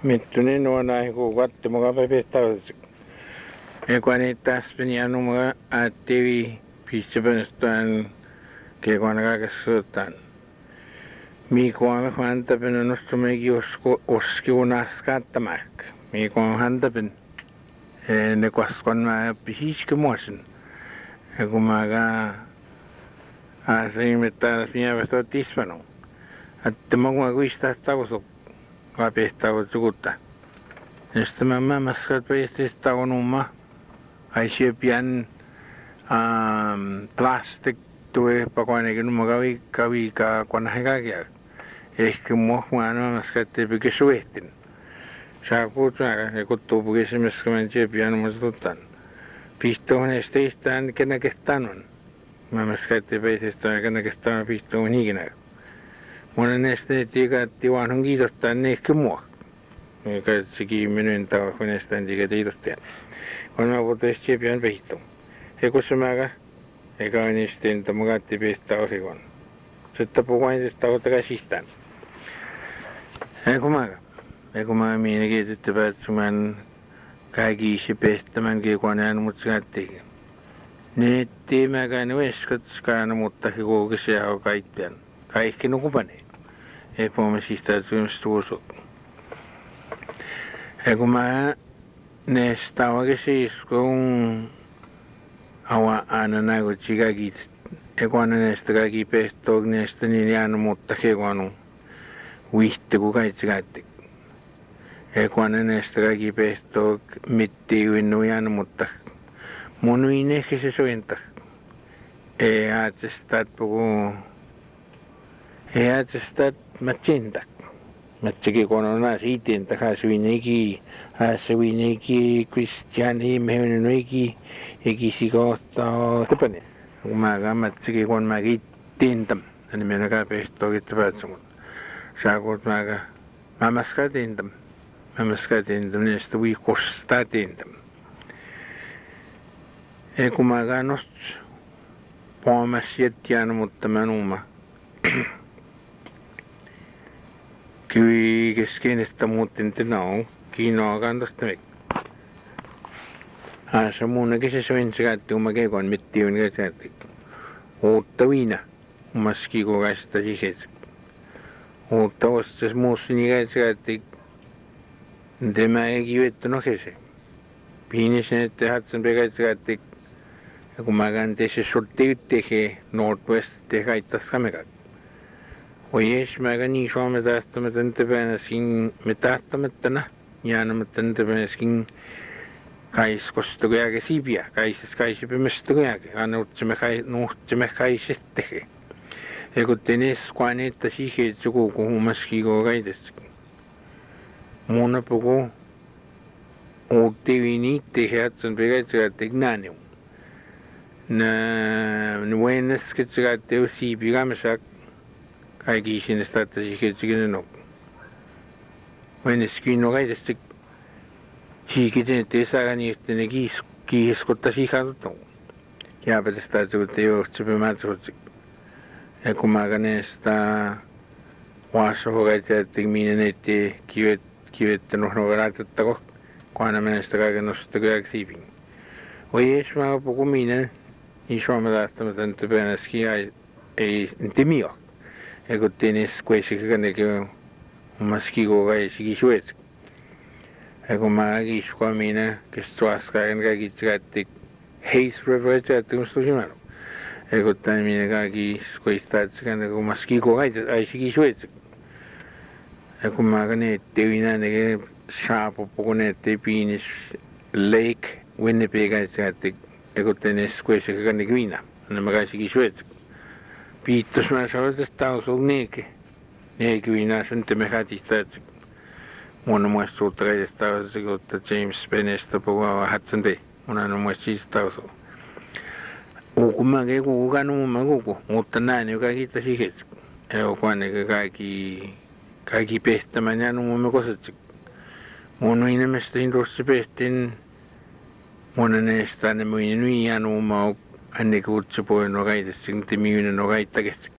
Mittuni nuona ku kattomuga pepehtaus. Ekwani taspeni anumuga attivi pissepenestaan kekwana kakasuutan. Miikuame hantapin nostumegi oski unaskattamak. Miikuame hantapin ne kwaskon ma pisiske mosin. Ekumaga asimittaas mielestä tisvanu. Että mä kuistaa tausu kapehtavat suutta. Näistä mä maskat peistis taunuma. Aisee pian plastik tue pakoinenkin numma kavika konahikakia. Ehkä muhmaan maskat tepike suehtin. Saakuutmaa ja kuttuu pukisimässä mä pian muistuttan. Pistoon esteistään kenäkestään on. Mä maskat peististaan kenäkestään pistoon ikinä. Monen näistä tiikatti vaan on kiitostaa ne ehkä mua. Katsokin minun tavalla näistä tiikatiitostaa. On mä vuoteisesti pian pehittu. Hekussa määrä, eikä on niistä entä mukatti pestää osikon. Sitten puhuin tästä kautta käsistään. Eiku mä minä kiitettä päätsumään kaikki isi pestämään kiekuaneen mutsikattiin. Ne tiimäkään ueskatskaana, mutta he kuukisia on kaikkiaan. Kaikki nukupane. Ei puhumme siis täytyymistä uusut. Ja kun mä näistä oikein kun aina näin kaikki, ja kun aina näistä kaikki pehtoon näistä niin jäänyt, mutta he kun on vihti kun kaikki käytti. Ja kun aina näistä kaikki pehtoon mittiin jäänyt, mutta mun viin ehkä se sointa. Ei ajatesta puhuu. Ei ajatesta matsinta. Matsakin kun on näin siitin takaisin Hasvinegi Kristiani mehunegi eki kohtaa tapani. Kun mä kammatsakin kun mä kiittintam, niin minä kaapehtoa kiittäpäätsemut. Saakut mä maskatintam. Mä maskatintam näistä viikosta tintam. Ja kun mä kannost puhumas jättiään, mutta mä nuuma. Kyllä keskenestä muuten tenau. Kiinoa kantosta me. Se muunnakin se soin sekatti, kun mä keikoin mittiin käsäätti. Uutta viina. Maski kokaista sisässä. Uutta ostas muussini käsäätti. Tämä ei kivettu nokese. Piinisen, että hatsan pekäsäätti. Ja kun mä kantin se sortti yhteen, Nordwest tehaitas kamerat. Ojes, mä niin suomi tahtomat entäpäänäskin me tahtomattana. Jäämättä entäpäänäskin kaiskosta kujake siipiä. Kaisis kaisipimesta kujake. Nuhtsemme kaisestehe. Ja kun tenes kuaneetta siihen, että suku kuhumaskin koo kaitessakin. Muuna puhuu uutti viiniitte heatsan pekätsäkätte gnäänium. Nä vuennäsketsäkätte on siipi kamsak. Kaikki sinne staattasi ketsäkin nokku. Vuennäskin on kaitesta. Siikin, että ei saa niistä ne kiiskottaisi ikään Jääpätästä, että ei ole seppämätsäkotsi. Ja kun mä näistä vaassohokaitsia, että minä näitä kivettänyt noveraattako, kun aina mennä sitä kaiken nostaa kujak siipin. Oi ees mä puhun minä, niin suomalaistamatta, että päänäskin ei mio. Ja kun teines kuitenkin näkee omaskin kokaisikin suetsi. Ja kun mä kiiskoin minä, kes tuoskain kaikki tsekatti Hayes River tsekattimasta usimanu. Ja kun tämän minä kaikki koistaa tsekatti omaskin kokaisikin suetsi. Ja kun mä näette minä näkee saapu puhun näette piinis Lake Winnipeg tsekatti. Ja kun teines kuitenkin näkee minä, nämä kaikki suetsi. Piittos mä saan tästä tausulla näkee. Näkee minä sen te mekatista. Mun muista suurta kaikesta että James Spenesta puhua Hudson Bay. Mun on muista siitä tausulla. Kun mä kukaan mä kuku, mutta näin joka kiittää siihen. Ja kun kaikki pehtämään ja mä kosatsi. Mun on enemmän tuossa pehtin. Mun on näistä ne muinen ja mä ainakin kutsu poin no kaitessa, mutta minun on kaittakestä.